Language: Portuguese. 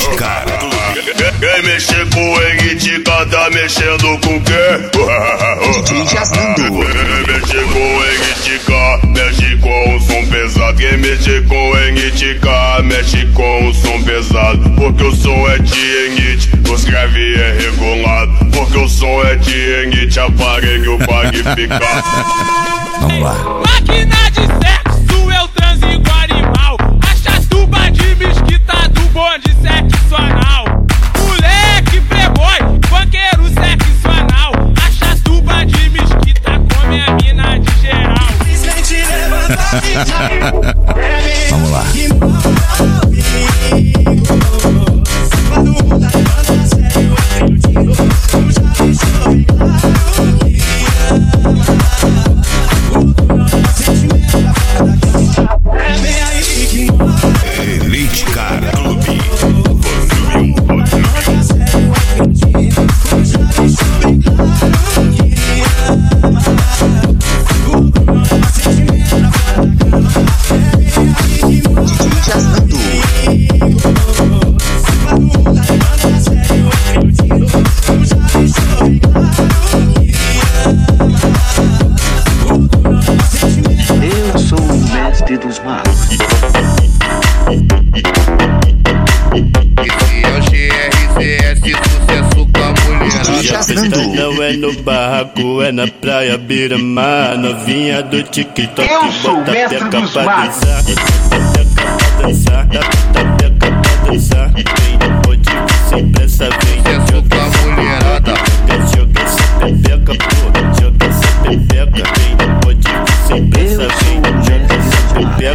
Cara. Quem mexer com o Henritica tá mexendo com quem? DJ Jasnando. Quem mexer com o Henritica mexe com o som pesado. Quem mexer com o Henritica mexe com o som pesado. Porque o som é de Henrite, os grave é regulado. Porque o som é de Henrite, aparelho magnificado. Vamos lá. Máquina de sexo, eu transo igual animal. A chatuba de mesquita do bonde sexo anal. Moleque playboy, funkeiro sexo anal. A chatuba de mesquita come a mina de geral. Vamos lá. Elite Cara Clube. DJ Jasnando. Eu sou o mestre dos magos. Esse é o GRCS, sucesso com a mulher. DJ Jasnando. Não é no barraco, é na praia beira-mar. Novinha do TikTok, Eu sou bota mestre peca dos pra magos. dançar. Bota peca pra dançar, bota peca pra dançar. Vem, pode vir sem pressa,